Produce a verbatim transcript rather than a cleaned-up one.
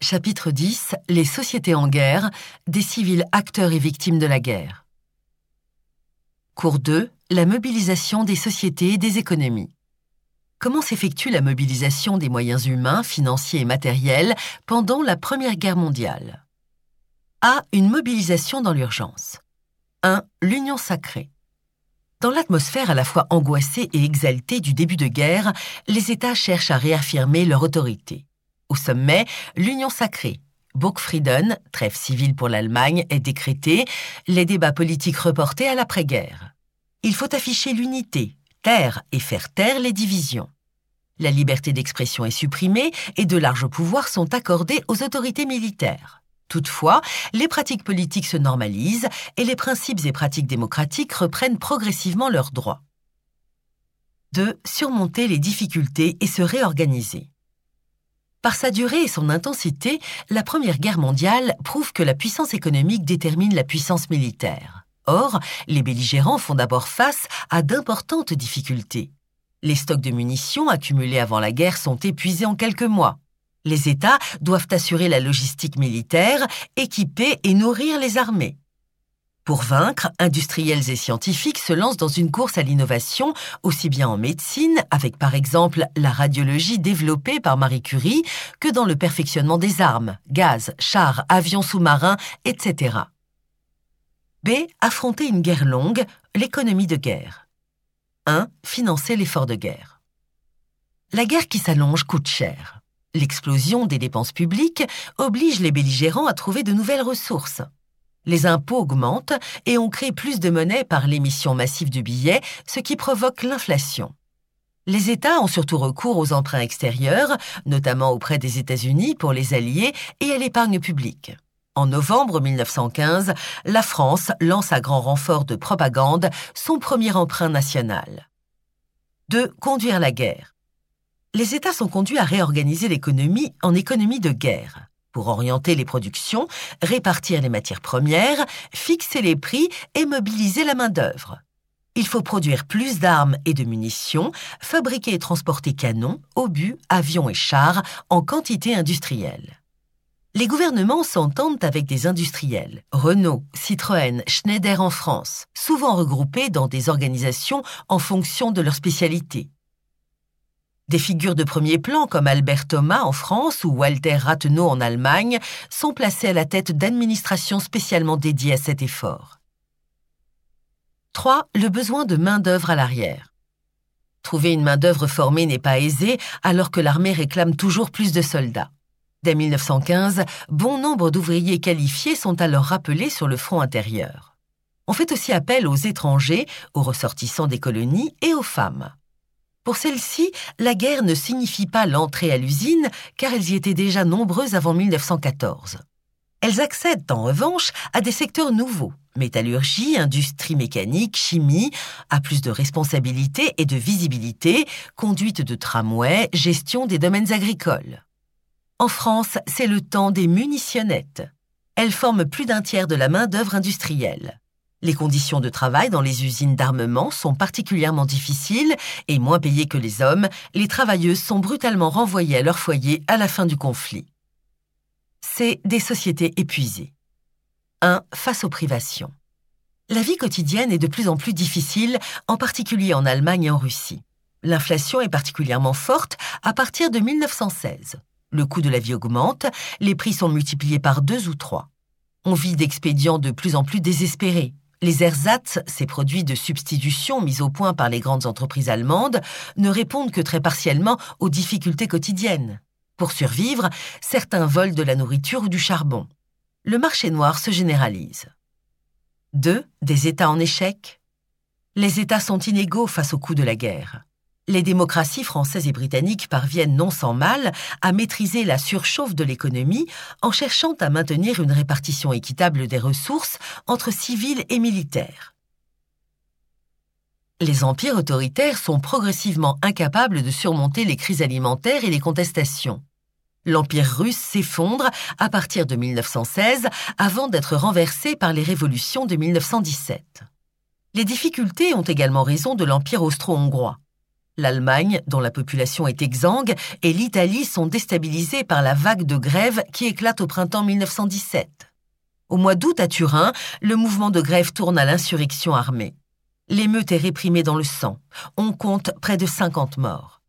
Chapitre dix. Les sociétés en guerre, des civils acteurs et victimes de la guerre. Cours deux. La mobilisation des sociétés et des économies. Comment s'effectue la mobilisation des moyens humains, financiers et matériels pendant la Première Guerre mondiale? A. Une mobilisation dans l'urgence. un. L'union sacrée. Dans l'atmosphère à la fois angoissée et exaltée du début de guerre, les États cherchent à réaffirmer leur autorité. Au sommet, l'union sacrée. Burgfrieden, trêve civile pour l'Allemagne, est décrétée, les débats politiques reportés à l'après-guerre. Il faut afficher l'unité, taire et faire taire les divisions. La liberté d'expression est supprimée et de larges pouvoirs sont accordés aux autorités militaires. Toutefois, les pratiques politiques se normalisent et les principes et pratiques démocratiques reprennent progressivement leurs droits. deux. Surmonter les difficultés et se réorganiser. Par sa durée et son intensité, la Première Guerre mondiale prouve que la puissance économique détermine la puissance militaire. Or, les belligérants font d'abord face à d'importantes difficultés. Les stocks de munitions accumulés avant la guerre sont épuisés en quelques mois. Les États doivent assurer la logistique militaire, équiper et nourrir les armées. Pour vaincre, industriels et scientifiques se lancent dans une course à l'innovation, aussi bien en médecine, avec par exemple la radiologie développée par Marie Curie, que dans le perfectionnement des armes, gaz, chars, avions sous-marins, et cetera. B. Affronter une guerre longue, l'économie de guerre. un. Financer l'effort de guerre. La guerre qui s'allonge coûte cher. L'explosion des dépenses publiques oblige les belligérants à trouver de nouvelles ressources. Les impôts augmentent et on crée plus de monnaie par l'émission massive de billets, ce qui provoque l'inflation. Les États ont surtout recours aux emprunts extérieurs, notamment auprès des États-Unis pour les alliés et à l'épargne publique. En novembre mille neuf cent quinze, la France lance à grand renfort de propagande son premier emprunt national. deux. Conduire la guerre. Les États sont conduits à réorganiser l'économie en économie de guerre. Pour orienter les productions, répartir les matières premières, fixer les prix et mobiliser la main-d'œuvre. Il faut produire plus d'armes et de munitions, fabriquer et transporter canons, obus, avions et chars en quantité industrielle. Les gouvernements s'entendent avec des industriels, Renault, Citroën, Schneider en France, souvent regroupés dans des organisations en fonction de leur spécialité. Des figures de premier plan comme Albert Thomas en France ou Walter Rathenau en Allemagne sont placées à la tête d'administrations spécialement dédiées à cet effort. trois. Le besoin de main-d'œuvre à l'arrière. Trouver une main-d'œuvre formée n'est pas aisé alors que l'armée réclame toujours plus de soldats. Dès mille neuf cent quinze, bon nombre d'ouvriers qualifiés sont alors rappelés sur le front intérieur. On fait aussi appel aux étrangers, aux ressortissants des colonies et aux femmes. Pour celles-ci, la guerre ne signifie pas l'entrée à l'usine, car elles y étaient déjà nombreuses avant mille neuf cent quatorze. Elles accèdent en revanche à des secteurs nouveaux, métallurgie, industrie mécanique, chimie, à plus de responsabilités et de visibilité, conduite de tramways, gestion des domaines agricoles. En France, c'est le temps des munitionnettes. Elles forment plus d'un tiers de la main-d'œuvre industrielle. Les conditions de travail dans les usines d'armement sont particulièrement difficiles et moins payées que les hommes, les travailleuses sont brutalement renvoyées à leur foyer à la fin du conflit. C'est des sociétés épuisées. un. Face aux privations. La vie quotidienne est de plus en plus difficile, en particulier en Allemagne et en Russie. L'inflation est particulièrement forte à partir de mille neuf cent seize. Le coût de la vie augmente, les prix sont multipliés par deux ou trois. On vit d'expédients de plus en plus désespérés. Les ersatz, ces produits de substitution mis au point par les grandes entreprises allemandes, ne répondent que très partiellement aux difficultés quotidiennes. Pour survivre, certains volent de la nourriture ou du charbon. Le marché noir se généralise. deux. Des États en échec. Les États sont inégaux face au coût de la guerre. Les démocraties françaises et britanniques parviennent non sans mal à maîtriser la surchauffe de l'économie en cherchant à maintenir une répartition équitable des ressources entre civils et militaires. Les empires autoritaires sont progressivement incapables de surmonter les crises alimentaires et les contestations. L'empire russe s'effondre à partir de mille neuf cent seize avant d'être renversé par les révolutions de mille neuf cent dix-sept. Les difficultés ont également raison de l'empire austro-hongrois. L'Allemagne, dont la population est exsangue, et l'Italie sont déstabilisées par la vague de grève qui éclate au printemps mille neuf cent dix-sept. Au mois d'août, à Turin, le mouvement de grève tourne à l'insurrection armée. L'émeute est réprimée dans le sang. On compte près de cinquante morts.